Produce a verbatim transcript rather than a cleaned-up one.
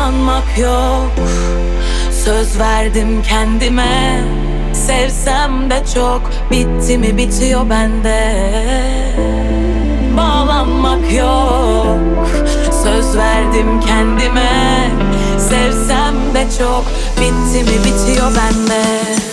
Bağlanmak yok, söz verdim kendime. Sevsem de çok, bitti mi bitiyor bende. Bağlanmak yok, söz verdim kendime. Sevsem de çok, bitti mi bitiyor bende.